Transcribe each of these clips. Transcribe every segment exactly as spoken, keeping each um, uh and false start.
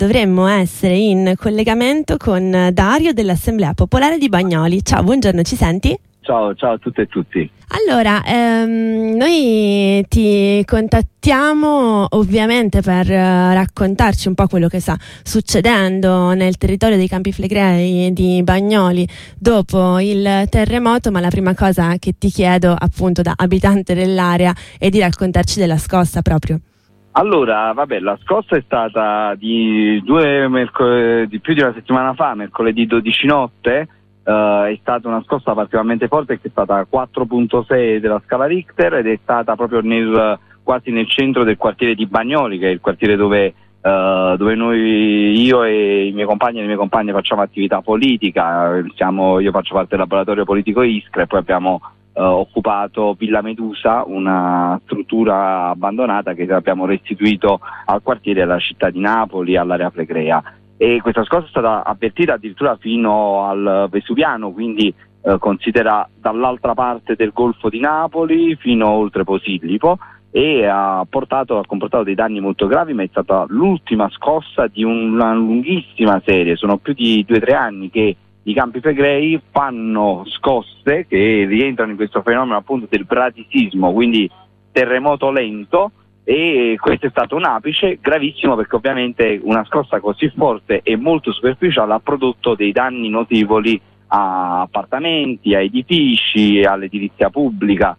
dovremmo essere in collegamento con Dario dell'Assemblea Popolare di Bagnoli. Ciao, buongiorno, ci senti? Ciao, ciao a tutte e tutti. Allora, ehm, noi ti contattiamo ovviamente per uh, raccontarci un po' quello che sta succedendo nel territorio dei Campi Flegrei di Bagnoli dopo il terremoto, ma la prima cosa che ti chiedo, appunto da abitante dell'area, è di raccontarci della scossa proprio. Allora, vabbè, la scossa è stata di, due merc- di più di una settimana fa, mercoledì dodici notte. Uh, è stata una scossa particolarmente forte che è stata quattro virgola sei della scala Richter ed è stata proprio nel, quasi nel centro del quartiere di Bagnoli, che è il quartiere dove, uh, dove noi, io e i miei compagni e le mie compagne facciamo attività politica. Siamo, io faccio parte del laboratorio politico Iskra e poi abbiamo uh, occupato Villa Medusa, una struttura abbandonata che abbiamo restituito al quartiere, alla città di Napoli, all'area Flegrea. E questa scossa è stata avvertita addirittura fino al Vesuviano, quindi eh, considera dall'altra parte del Golfo di Napoli fino oltre Posillipo, e ha portato, ha comportato dei danni molto gravi, ma è stata l'ultima scossa di una lunghissima serie. Sono più di due o tre anni che i Campi Flegrei fanno scosse che rientrano in questo fenomeno appunto del bradisismo, quindi terremoto lento. E questo è stato un apice gravissimo, perché ovviamente una scossa così forte e molto superficiale ha prodotto dei danni notevoli a appartamenti, a edifici, all'edilizia pubblica,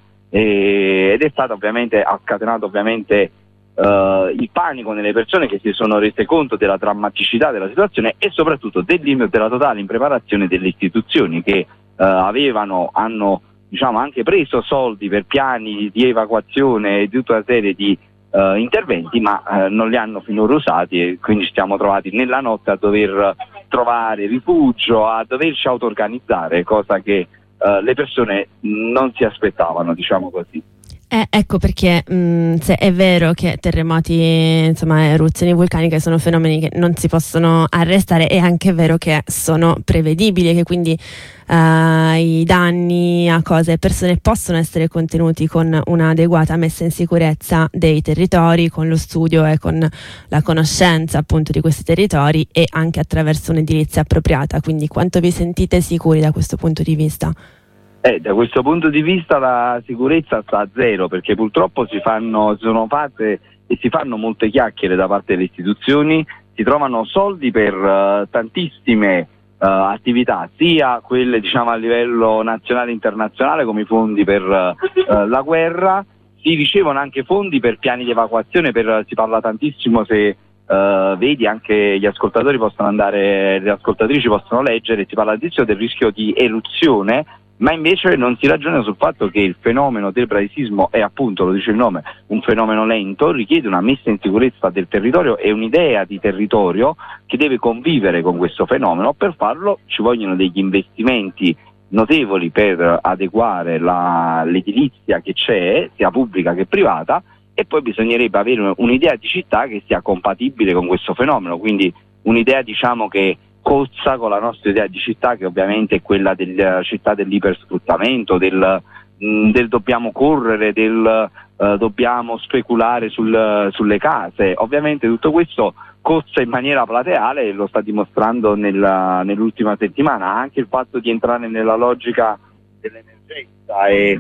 e, ed è stato ovviamente ha scatenato ovviamente uh, il panico nelle persone, che si sono rese conto della drammaticità della situazione e soprattutto della totale impreparazione delle istituzioni, che uh, avevano hanno diciamo anche preso soldi per piani di evacuazione e di tutta una serie di Uh, interventi, ma uh, non li hanno finora usati, e quindi ci siamo trovati nella notte a dover trovare rifugio, a doverci auto-organizzare, cosa che uh, le persone non si aspettavano, diciamo così. Eh, ecco perché mh, se è vero che terremoti, insomma, eruzioni vulcaniche sono fenomeni che non si possono arrestare, è anche vero che sono prevedibili e che quindi uh, i danni a cose e persone possono essere contenuti con un'adeguata messa in sicurezza dei territori, con lo studio e con la conoscenza appunto di questi territori, e anche attraverso un'edilizia appropriata. Quindi quanto vi sentite sicuri da questo punto di vista? Eh, da questo punto di vista la sicurezza sta a zero, perché purtroppo si fanno, si sono fatte e si fanno molte chiacchiere da parte delle istituzioni, si trovano soldi per uh, tantissime uh, attività, sia quelle diciamo a livello nazionale e internazionale come i fondi per uh, la guerra, si ricevono anche fondi per piani di evacuazione, per, si parla tantissimo, se uh, vedi anche gli ascoltatori possono andare, le ascoltatrici possono leggere, si parla tantissimo del rischio di eruzione, ma invece non si ragiona sul fatto che il fenomeno del bradisismo è, appunto, lo dice il nome, un fenomeno lento, richiede una messa in sicurezza del territorio e un'idea di territorio che deve convivere con questo fenomeno. Per farlo ci vogliono degli investimenti notevoli per adeguare la, l'edilizia che c'è, sia pubblica che privata, e poi bisognerebbe avere un'idea di città che sia compatibile con questo fenomeno, quindi un'idea diciamo che cozza con la nostra idea di città, che ovviamente è quella della città dell'ipersfruttamento, del, mh, del dobbiamo correre, del uh, dobbiamo speculare sul, sulle case. Ovviamente tutto questo cozza in maniera plateale, e lo sta dimostrando nella, nell'ultima settimana. Anche il fatto di entrare nella logica dell'emergenza e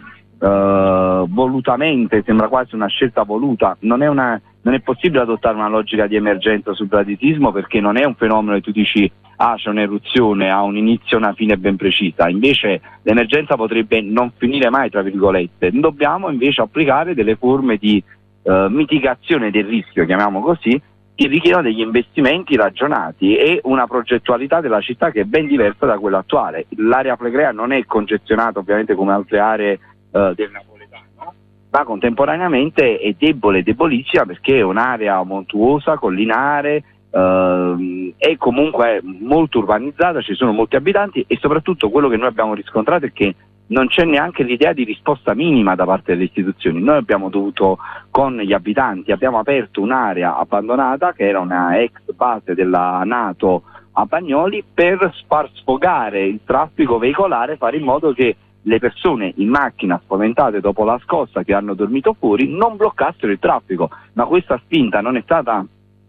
uh, volutamente, sembra quasi una scelta voluta, non è una Non è possibile adottare una logica di emergenza sul bradisismo, perché non è un fenomeno che tu dici ah c'è un'eruzione, ha un inizio e una fine ben precisa. Invece l'emergenza potrebbe non finire mai, tra virgolette. Dobbiamo invece applicare delle forme di uh, mitigazione del rischio, chiamiamo così, che richiedono degli investimenti ragionati e una progettualità della città che è ben diversa da quella attuale. L'area Flegrea non è congestionata ovviamente come altre aree uh, del napoletano, ma contemporaneamente è debole, debolissima, perché è un'area montuosa, collinare, ehm, è comunque molto urbanizzata, ci sono molti abitanti, e soprattutto quello che noi abbiamo riscontrato è che non c'è neanche l'idea di risposta minima da parte delle istituzioni. Noi abbiamo dovuto, con gli abitanti, abbiamo aperto un'area abbandonata che era una ex base della NATO a Bagnoli, per far sfogare il traffico veicolare, fare in modo che le persone in macchina spaventate dopo la scossa, che hanno dormito fuori, non bloccassero il traffico. Ma questa spinta non è stata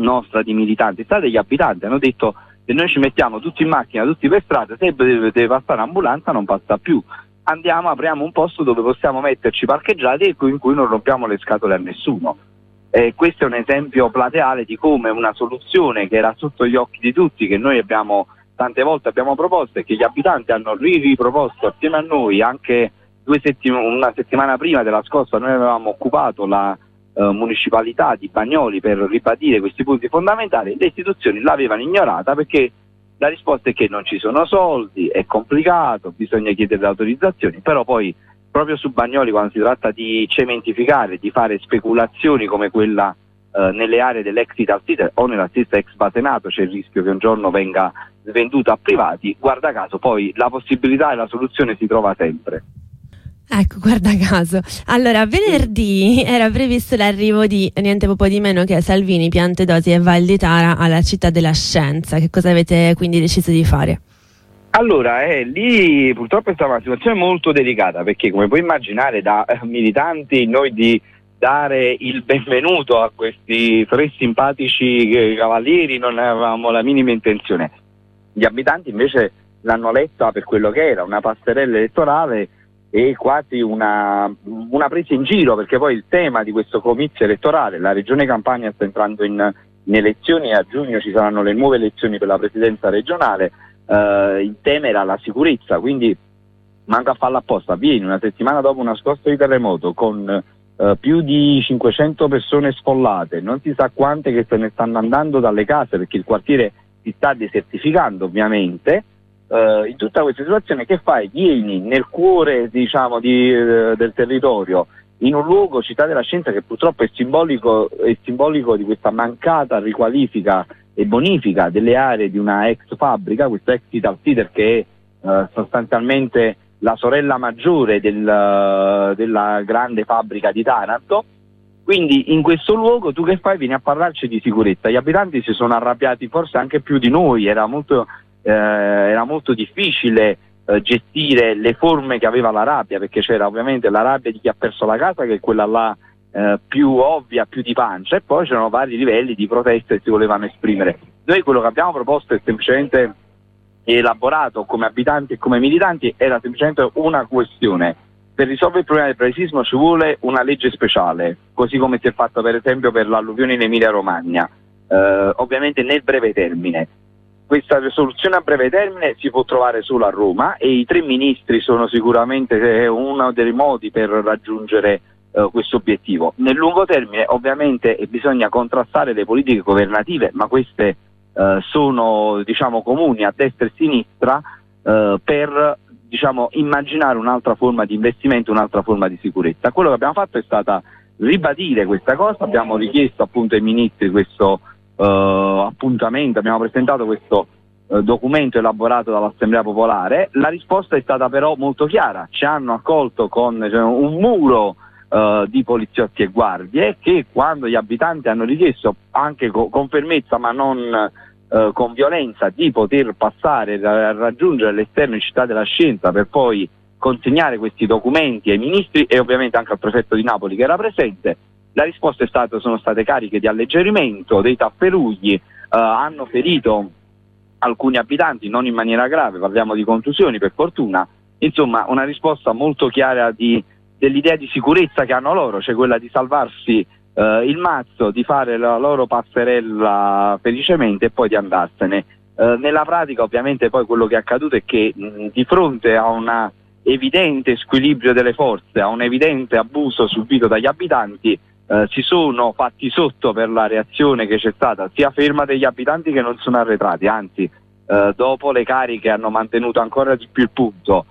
nostra di militanti, è stata degli abitanti. Hanno detto: se noi ci mettiamo tutti in macchina, tutti per strada, se deve, deve passare un'ambulanza non passa più, andiamo, apriamo un posto dove possiamo metterci parcheggiati e in cui non rompiamo le scatole a nessuno. Eh, questo è un esempio plateale di come una soluzione che era sotto gli occhi di tutti, che noi abbiamo tante volte abbiamo proposto e che gli abitanti hanno riproposto assieme a noi anche due settim- una settimana prima della scorsa. Noi avevamo occupato la eh, municipalità di Bagnoli per ribadire questi punti fondamentali. Le istituzioni l'avevano ignorata perché la risposta è che non ci sono soldi, è complicato, bisogna chiedere le autorizzazioni, però poi proprio su Bagnoli, quando si tratta di cementificare, di fare speculazioni come quella eh, nelle aree dell'ex Italsider o nella stessa ex Basenato, c'è il rischio che un giorno venga svenduto a privati, guarda caso poi la possibilità e la soluzione si trova sempre. Ecco, guarda caso. Allora, venerdì era previsto l'arrivo di niente po' di meno che Salvini, Piantedosi e Val di Tara alla Città della Scienza. Che cosa avete quindi deciso di fare? Allora, eh, lì purtroppo è stata una situazione molto delicata, perché come puoi immaginare da eh, militanti noi di dare il benvenuto a questi tre simpatici eh, cavalieri non avevamo la minima intenzione. Gli abitanti invece l'hanno letta per quello che era, una passerella elettorale e quasi una, una presa in giro, perché poi il tema di questo comizio elettorale, la regione Campania sta entrando in, in elezioni e a giugno ci saranno le nuove elezioni per la presidenza regionale. Uh, il tema era la sicurezza, quindi manca a farla apposta, vieni una settimana dopo una scossa di terremoto con uh, più di cinquecento persone sfollate, non si sa quante che se ne stanno andando dalle case perché il quartiere si sta desertificando ovviamente. Uh, in tutta questa situazione che fai? Vieni nel cuore, diciamo, di, uh, del territorio, in un luogo, Città della Scienza, che purtroppo è simbolico, è simbolico di questa mancata riqualifica e bonifica delle aree di una ex fabbrica, questa ex Italsider, che è uh, sostanzialmente la sorella maggiore del, uh, della grande fabbrica di Taranto. Quindi in questo luogo tu che fai? Vieni a parlarci di sicurezza. Gli abitanti si sono arrabbiati forse anche più di noi, era molto, eh, era molto difficile eh, gestire le forme che aveva la rabbia, perché c'era ovviamente la rabbia di chi ha perso la casa, che è quella là Eh, più ovvia, più di pancia, e poi c'erano vari livelli di protesta che si volevano esprimere. Noi quello che abbiamo proposto è semplicemente elaborato come abitanti e come militanti, era semplicemente una questione: per risolvere il problema del bradisismo ci vuole una legge speciale, così come si è fatto per esempio per l'alluvione in Emilia Romagna, eh, ovviamente nel breve termine. Questa risoluzione a breve termine si può trovare solo a Roma e i tre ministri sono sicuramente uno dei modi per raggiungere Uh, questo obiettivo. Nel lungo termine ovviamente eh, bisogna contrastare le politiche governative, ma queste uh, sono, diciamo, comuni a destra e sinistra, uh, per, diciamo, immaginare un'altra forma di investimento, un'altra forma di sicurezza. Quello che abbiamo fatto è stata ribadire questa cosa, abbiamo richiesto appunto ai ministri questo uh, appuntamento, abbiamo presentato questo uh, documento elaborato dall'Assemblea Popolare. La risposta è stata però molto chiara: ci hanno accolto con, cioè, un muro Uh, di poliziotti e guardie, che quando gli abitanti hanno richiesto anche co- con fermezza ma non uh, con violenza di poter passare a raggiungere l'esterno di Città della Scienza per poi consegnare questi documenti ai ministri e ovviamente anche al prefetto di Napoli che era presente, la risposta è stata: sono state cariche di alleggerimento, dei tafferugli, uh, hanno ferito alcuni abitanti, non in maniera grave, parliamo di contusioni per fortuna. Insomma, una risposta molto chiara di dell'idea di sicurezza che hanno loro, cioè quella di salvarsi eh, il mazzo, di fare la loro passerella felicemente e poi di andarsene. Eh, nella pratica ovviamente poi quello che è accaduto è che mh, di fronte a un evidente squilibrio delle forze, a un evidente abuso subito dagli abitanti, eh, si sono fatti sotto per la reazione che c'è stata, sia ferma degli abitanti che non sono arretrati, anzi eh, dopo le cariche hanno mantenuto ancora di più il punto.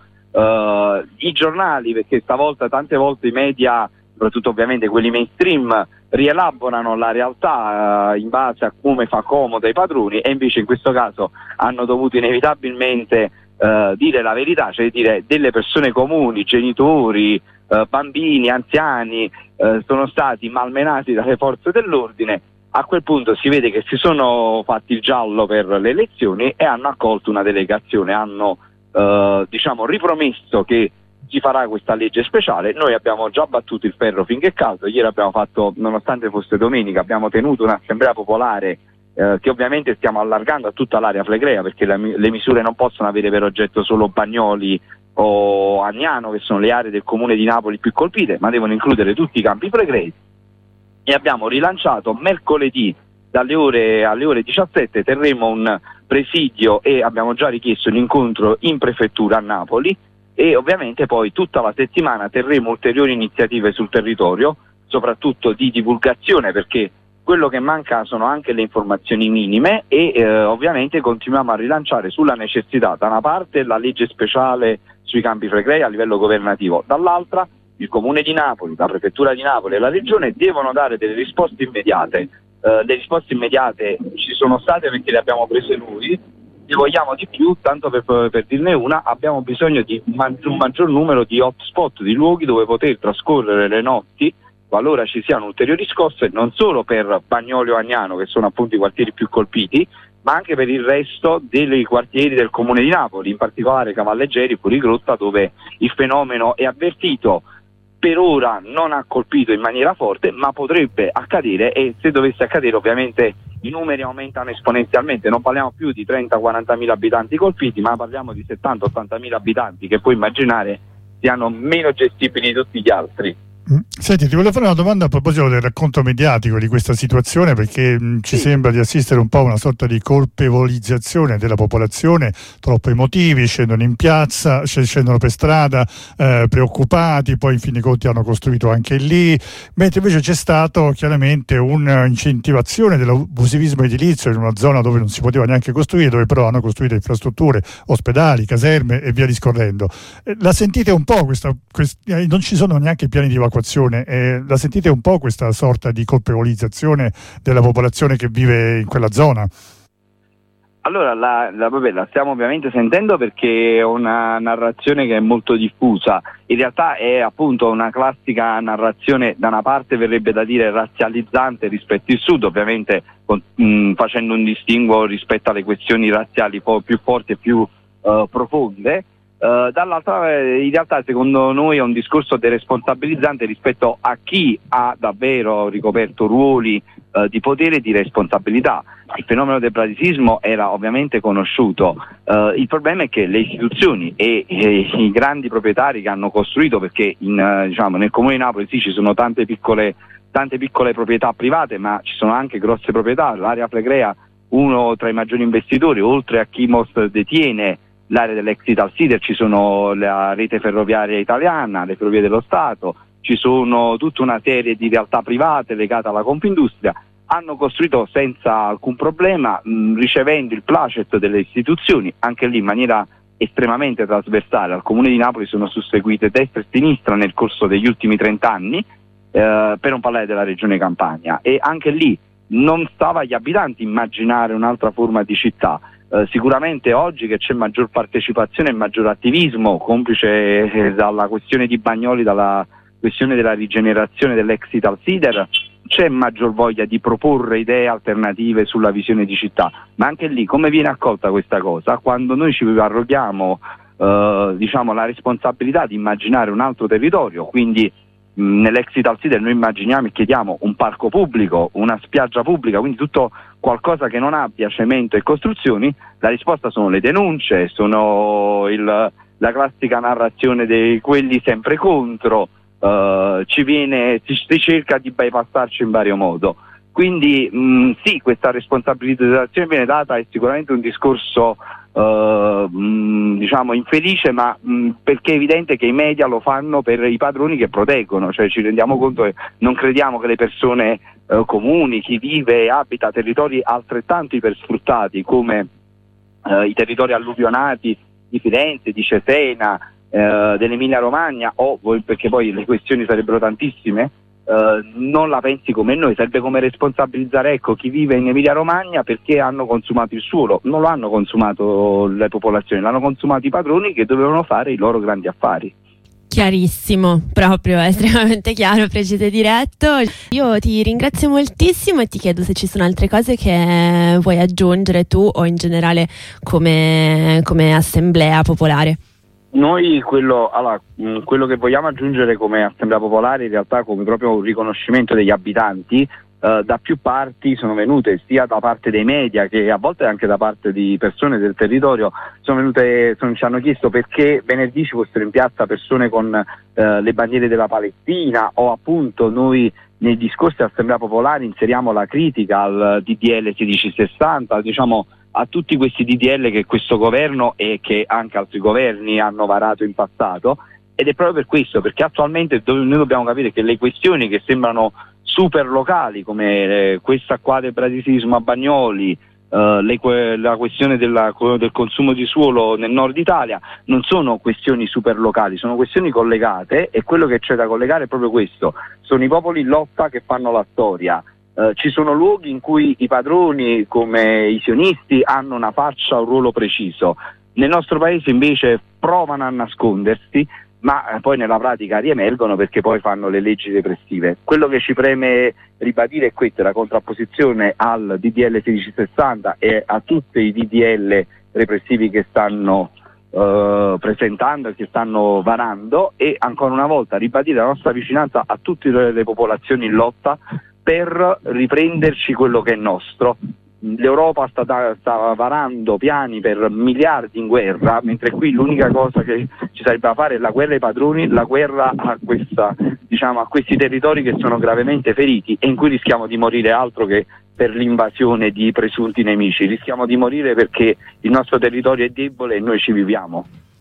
Uh, i giornali, perché stavolta tante volte i media, soprattutto ovviamente quelli mainstream, rielaborano la realtà uh, in base a come fa comodo ai padroni, e invece in questo caso hanno dovuto inevitabilmente uh, dire la verità, cioè dire delle persone comuni, genitori, uh, bambini, anziani uh, sono stati malmenati dalle forze dell'ordine. A quel punto si vede che si sono fatti il giallo per le elezioni e hanno accolto una delegazione, hanno Uh, diciamo ripromesso che si farà questa legge speciale. Noi abbiamo già battuto il ferro finché è caldo, ieri abbiamo fatto, nonostante fosse domenica, abbiamo tenuto un'assemblea popolare eh, che ovviamente stiamo allargando a tutta l'area flegrea, perché la, le misure non possono avere per oggetto solo Bagnoli o Agnano, che sono le aree del comune di Napoli più colpite, ma devono includere tutti i campi flegrei. E abbiamo rilanciato mercoledì dalle ore alle ore diciassette, terremo un presidio e abbiamo già richiesto un incontro in prefettura a Napoli, e ovviamente poi tutta la settimana terremo ulteriori iniziative sul territorio, soprattutto di divulgazione, perché quello che manca sono anche le informazioni minime, e eh, ovviamente continuiamo a rilanciare sulla necessità, da una parte la legge speciale sui campi flegrei a livello governativo, dall'altra il Comune di Napoli, la Prefettura di Napoli e la Regione devono dare delle risposte immediate. Uh, le risposte immediate ci sono state perché le abbiamo prese noi, ne vogliamo di più, tanto per, per dirne una, abbiamo bisogno di un maggior numero di hotspot, di luoghi dove poter trascorrere le notti qualora ci siano ulteriori scosse, non solo per Bagnoli o Agnano, che sono appunto i quartieri più colpiti, ma anche per il resto dei quartieri del Comune di Napoli, in particolare Cavalleggeri e Fuorigrotta, dove il fenomeno è avvertito. Per ora non ha colpito in maniera forte, ma potrebbe accadere, e se dovesse accadere ovviamente i numeri aumentano esponenzialmente. Non parliamo più di trenta quaranta mila abitanti colpiti, ma parliamo di settanta ottanta mila abitanti, che puoi immaginare siano meno gestibili di tutti gli altri. Senti, ti volevo fare una domanda a proposito del racconto mediatico di questa situazione, perché mh, ci sì. sembra di assistere un po' a una sorta di colpevolizzazione della popolazione. Troppo emotivi, scendono in piazza, scendono per strada eh, preoccupati, poi in fin dei conti hanno costruito anche lì, mentre invece c'è stato chiaramente un'incentivazione dell'abusivismo edilizio in una zona dove non si poteva neanche costruire, dove però hanno costruito infrastrutture, ospedali, caserme e via discorrendo. Eh, la sentite un po' questa, quest- eh, non ci sono neanche piani di evacuazione. Eh, la sentite un po' questa sorta di colpevolizzazione della popolazione che vive in quella zona? Allora, la, la, vabbè, la stiamo ovviamente sentendo perché è una narrazione che è molto diffusa. In realtà è appunto una classica narrazione, da una parte verrebbe da dire razzializzante rispetto al sud, ovviamente con, mh, facendo un distinguo rispetto alle questioni razziali po- più forti e più uh, profonde. Uh, dall'altra, in realtà secondo noi è un discorso deresponsabilizzante rispetto a chi ha davvero ricoperto ruoli uh, di potere e di responsabilità. Il fenomeno del bradisismo era ovviamente conosciuto, uh, il problema è che le istituzioni e, e i grandi proprietari che hanno costruito, perché in, uh, diciamo, nel Comune di Napoli sì, ci sono tante piccole, tante piccole proprietà private, ma ci sono anche grosse proprietà. L'area flegrea, uno tra i maggiori investitori, oltre a chi Most detiene l'area dell'ex Italsider, ci sono la rete ferroviaria italiana, le ferrovie dello Stato, ci sono tutta una serie di realtà private legate alla Confindustria, hanno costruito senza alcun problema, mh, ricevendo il placet delle istituzioni, anche lì in maniera estremamente trasversale. Al Comune di Napoli sono susseguite destra e sinistra nel corso degli ultimi trent'anni, eh, per non parlare della regione Campania, e anche lì non stava agli abitanti immaginare un'altra forma di città. Uh, sicuramente oggi che c'è maggior partecipazione e maggior attivismo, complice eh, dalla questione di Bagnoli, dalla questione della rigenerazione dell'ex Italsider, c'è maggior voglia di proporre idee alternative sulla visione di città, ma anche lì come viene accolta questa cosa? Quando noi ci arroghiamo uh, diciamo, la responsabilità di immaginare un altro territorio, quindi nell'ex Italsider noi immaginiamo e chiediamo un parco pubblico, una spiaggia pubblica, quindi tutto qualcosa che non abbia cemento e costruzioni, la risposta sono le denunce, sono il, la classica narrazione di quelli sempre contro, uh, ci viene, si, si cerca di bypassarci in vario modo. Quindi mh, sì, questa responsabilizzazione viene data, è sicuramente un discorso uh, mh, diciamo infelice, ma mh, perché è evidente che i media lo fanno per i padroni che proteggono, cioè ci rendiamo conto che non crediamo che le persone uh, comuni, chi vive e abita territori altrettanto ipersfruttati come uh, i territori alluvionati di Firenze, di Cesena, uh, dell'Emilia Romagna, o perché poi le questioni sarebbero tantissime, Uh, non la pensi come noi. Serve come responsabilizzare ecco chi vive in Emilia Romagna perché hanno consumato il suolo, non lo hanno consumato le popolazioni, l'hanno consumato i padroni che dovevano fare i loro grandi affari. Chiarissimo, proprio, è estremamente chiaro, preciso e diretto. Io ti ringrazio moltissimo e ti chiedo se ci sono altre cose che vuoi aggiungere tu o in generale come, come assemblea popolare. Noi quello, allora, mh, quello che vogliamo aggiungere come Assemblea Popolare, in realtà come proprio un riconoscimento degli abitanti, Uh, da più parti sono venute, sia da parte dei media che a volte anche da parte di persone del territorio, sono venute, sono, ci hanno chiesto perché venerdì ci fossero in piazza persone con uh, le bandiere della Palestina, o appunto noi nei discorsi Assemblea Popolare inseriamo la critica al D D L sedici-sessanta, diciamo a tutti questi D D L che questo governo e che anche altri governi hanno varato in passato, ed è proprio per questo, perché attualmente noi dobbiamo capire che le questioni che sembrano super locali, come eh, questa qua del bradisismo a Bagnoli, eh, le, la questione della, del consumo di suolo nel nord Italia, non sono questioni super locali, sono questioni collegate, e quello che c'è da collegare è proprio questo: sono i popoli in lotta che fanno la storia. Eh, ci sono luoghi in cui i padroni, come i sionisti, hanno una faccia, un ruolo preciso. Nel nostro paese invece provano a nascondersi, ma poi nella pratica riemergono perché poi fanno le leggi repressive. Quello che ci preme ribadire è questa, la contrapposizione al D D L sedici-sessanta e a tutti i D D L repressivi che stanno uh, presentando e che stanno varando, e ancora una volta ribadire la nostra vicinanza a tutte le popolazioni in lotta per riprenderci quello che è nostro. L'Europa sta, da, sta varando piani per miliardi in guerra, mentre qui l'unica cosa che ci sarebbe da fare è la guerra ai padroni, la guerra a, questa, diciamo, a questi territori che sono gravemente feriti e in cui rischiamo di morire altro che per l'invasione di presunti nemici. Rischiamo di morire perché il nostro territorio è debole e noi ci viviamo.